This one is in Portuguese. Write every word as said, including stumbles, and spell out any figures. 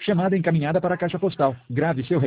Chamada encaminhada para a caixa postal. Grave seu